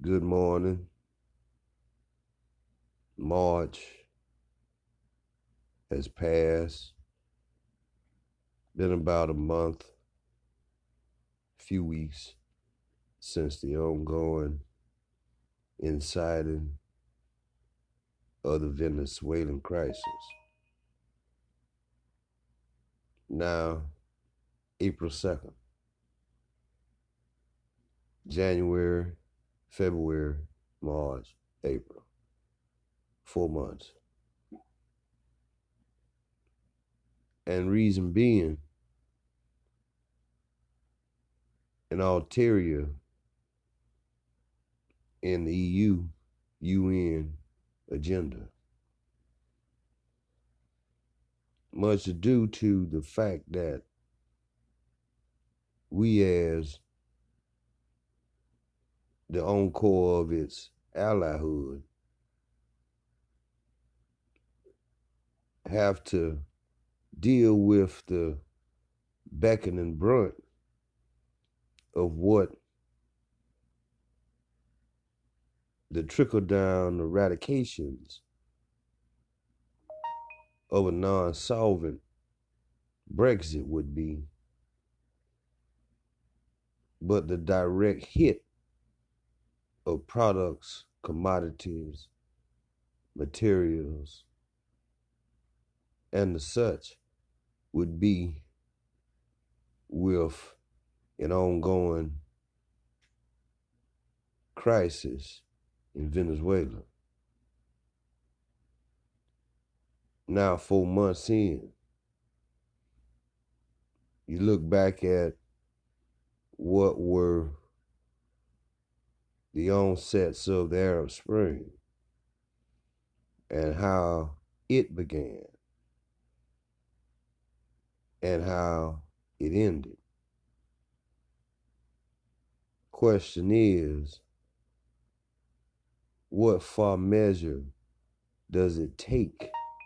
Good morning. March has passed. Been about a month, few weeks since the ongoing inciting of the Venezuelan crisis. Now, April 2nd, January, February, March, April. 4 months. And reason being, an ulterior in the EU, UN agenda. Much due to the fact that we, as the encore of its allyhood, have to deal with the beckoning brunt of what the trickle-down eradications of a non-solvent Brexit would be, but the direct hit of products, commodities, materials, and the such would be with an ongoing crisis in Venezuela. Now, 4 months in, you look back at what were the onsets of the Arab Spring and how it began and how it ended. Question is, what far measure does it take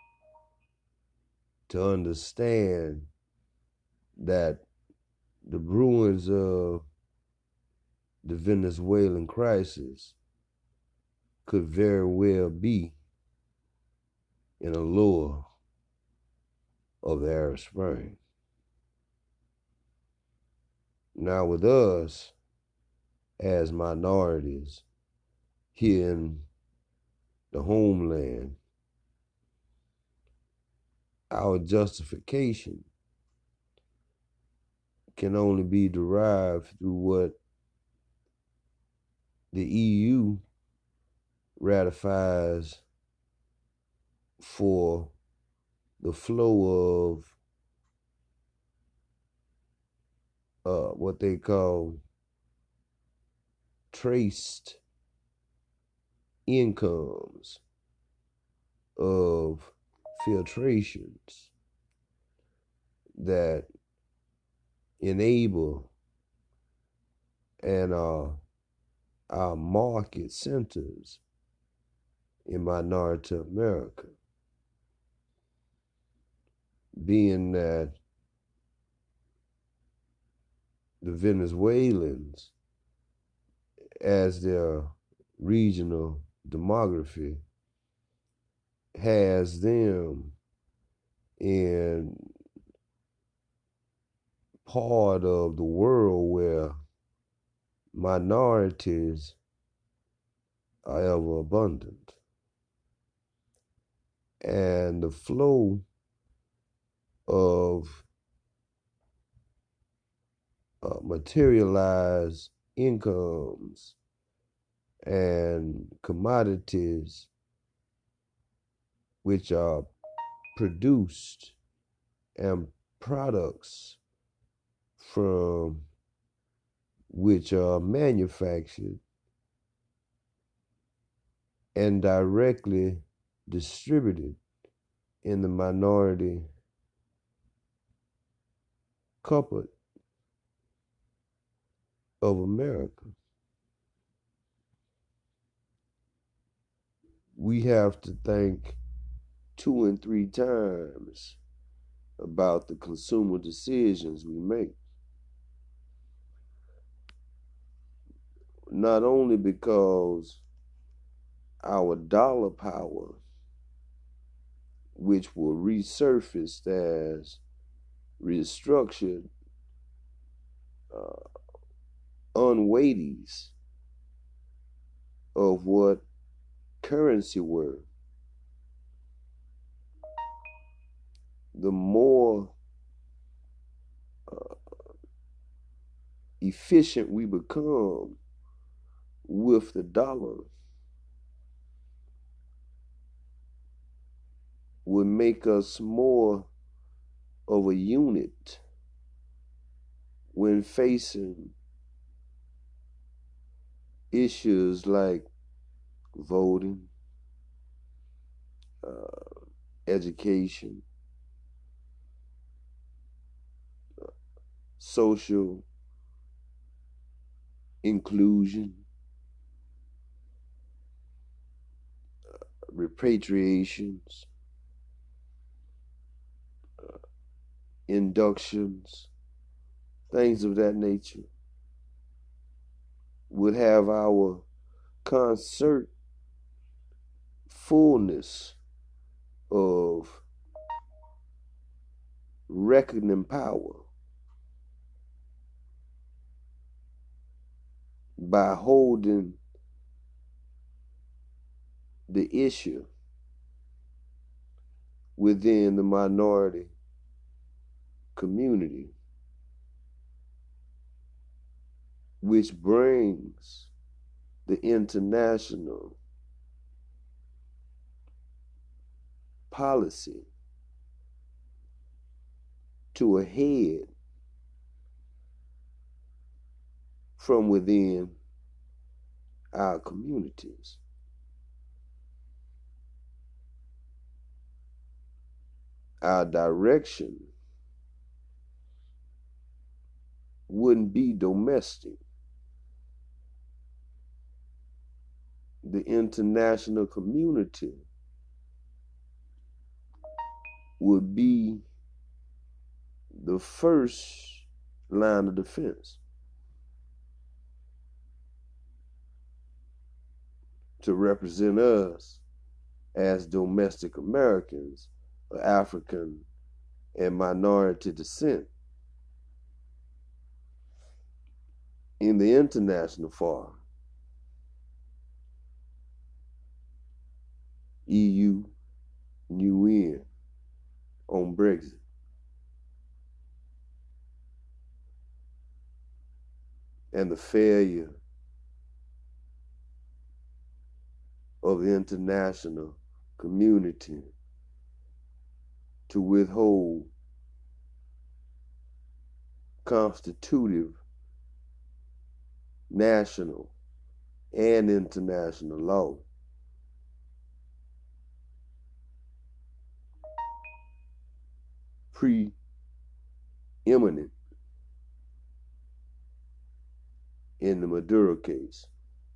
to understand that the ruins of the Venezuelan crisis could very well be in a lure of the Arab Spring? Now, with us as minorities here in the homeland, our justification can only be derived through what the EU ratifies for the flow of what they call traced incomes of filtrations that enable and are our market centers in minority America, being that the Venezuelans, as their regional demography, has them in part of the world where minorities are ever abundant. And the flow of materialized incomes and commodities which are produced and products from which are manufactured and directly distributed in the minority cupboard of America. We have to think 2 and 3 times about the consumer decisions we make. not only because our dollar power, which will resurface as restructured unweighties of what currency were, the more efficient we become with the dollar would make us more of a unit when facing issues like voting, education, social inclusion, repatriations, inductions, things of that nature, would have our concert fullness of reckoning power by holding the issue within the minority community, which brings the international policy to a head from within our communities. Our direction wouldn't be domestic. The international community would be the first line of defense to represent us as domestic Americans of African and minority descent in the international forum. EU, UN on Brexit. And the failure of the international community to withhold constitutive national and international law. Preeminent in the Maduro case.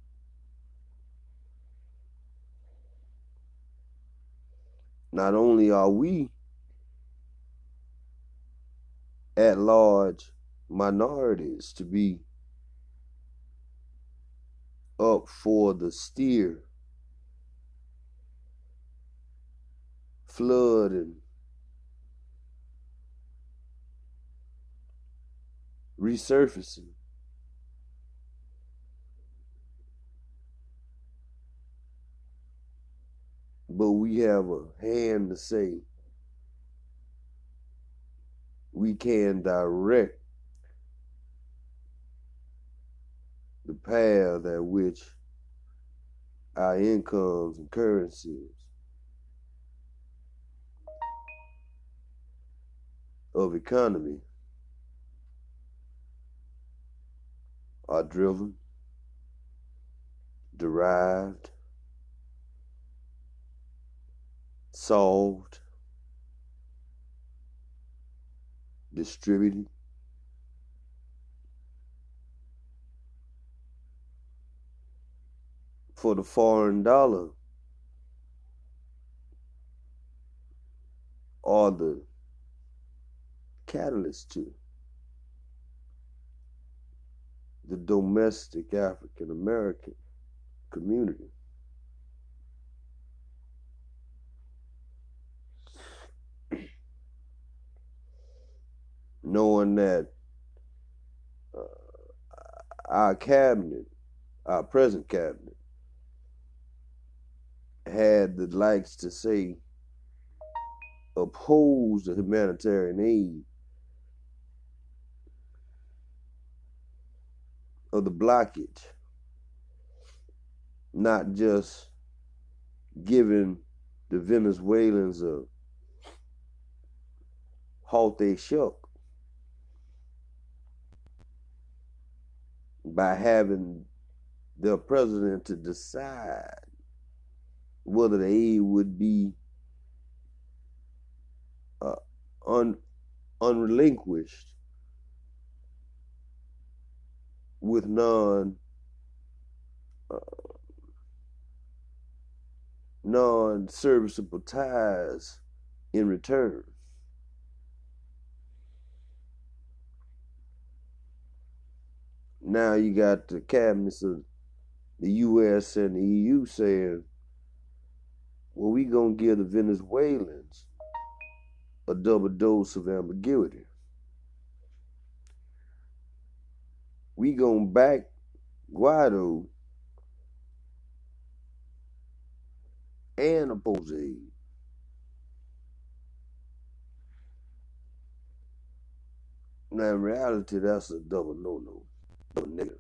Not only are we at large minorities to be up for the steer, flood, and resurfacing, but we have a hand to say we can direct the path at which our incomes and currencies of economy are driven, derived, solved, distributed, for the foreign dollar are the catalyst to the domestic African American community. Knowing that uh, our cabinet, our present cabinet, had the likes to say oppose the humanitarian aid of the blockage, not just giving the Venezuelans a halt they shook by having their president to decide whether the aid would be uh, unrelinquished with uh, non-serviceable ties in return. Now you got the cabinets of the U.S. and the EU saying, well, we gonna give the Venezuelans a double dose of ambiguity. We gonna back Guaido and oppose aid. Now in reality, that's a double no-no, double negative.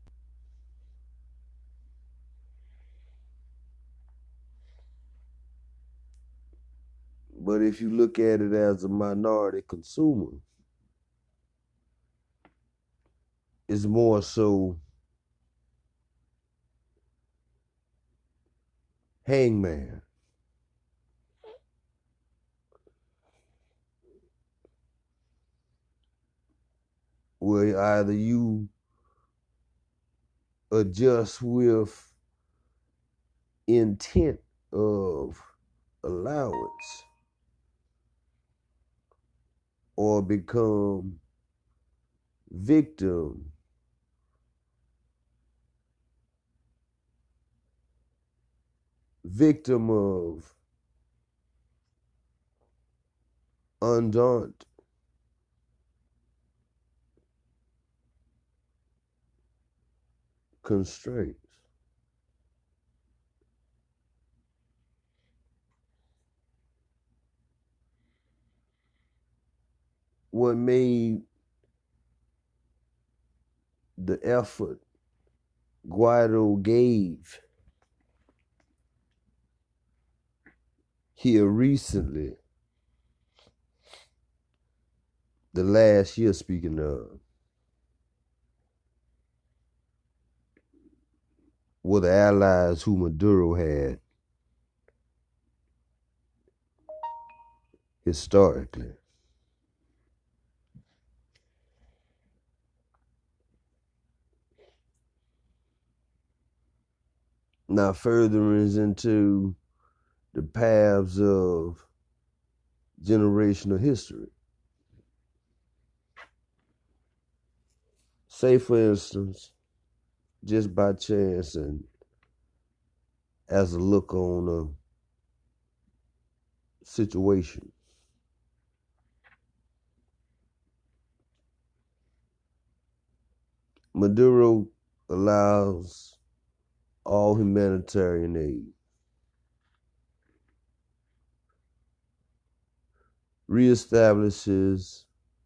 But if you look at it as a minority consumer, it's more so hangman. Where either you adjust with intent of allowance or become victim of undaunted constraints. What made the effort Guaido gave here recently, the last year speaking of, were the allies who Maduro had historically. Now furtherance into the paths of generational history. Say, for instance, just by chance and as a look on a situation, Maduro allows all humanitarian aid, reestablishes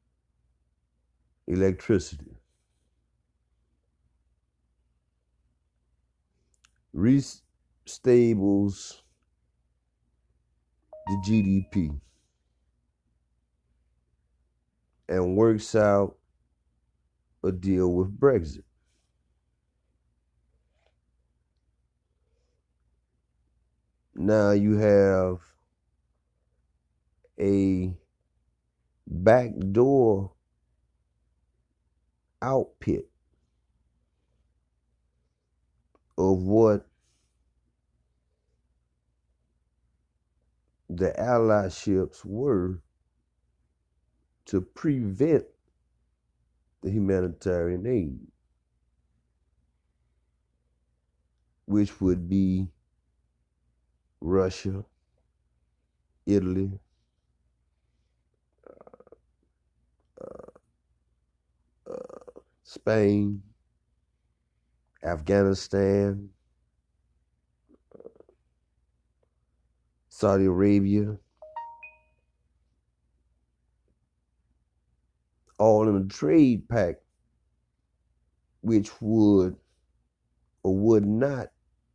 electricity, restables the GDP, and works out a deal with Brexit. Now you have a backdoor output of what the allyships were to prevent the humanitarian aid. which would be Russia, Italy, Spain, Afghanistan, Saudi Arabia, all in a trade pact, which would or would not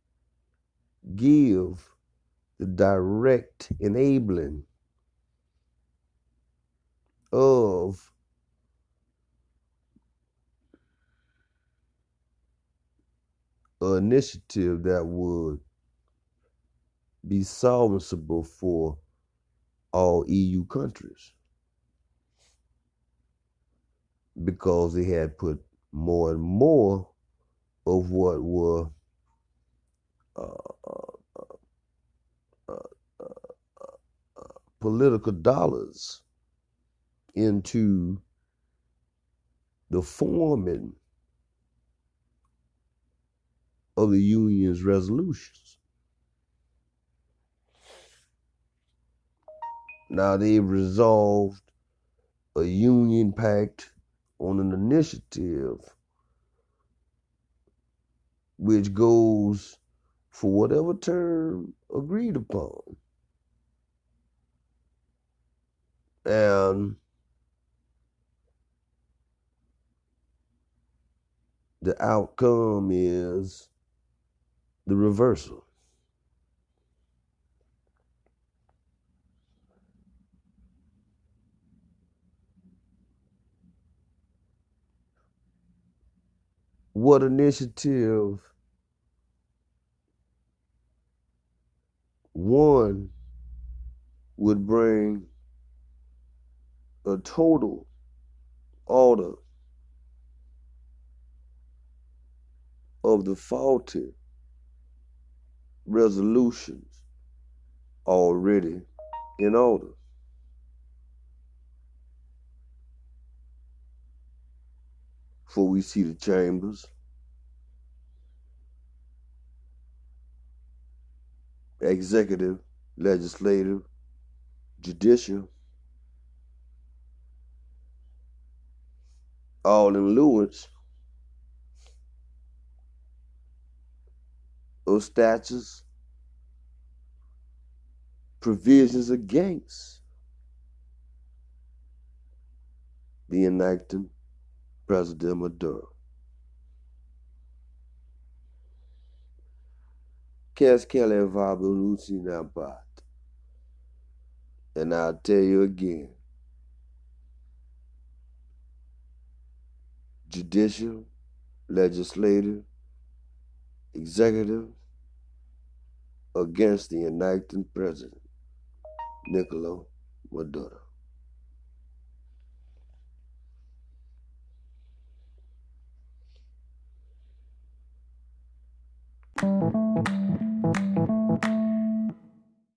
give the direct enabling of an initiative that would be solvenceable for all EU countries, because they had put more and more of what were political dollars into the forming of the union's resolutions. Now they've resolved a union pact on an initiative which goes for whatever term agreed upon. And the outcome is the reversal. What initiative one would bring a total order of the faulty resolutions already in order. For we see the chambers, executive, legislative, judicial, all in lieu of statutes, provisions against the enacting President Maduro. Qu'est-ce qu'elle va n'a pas? And I'll tell you again, judicial, legislative, executive, against the enacting President Nicolas Maduro.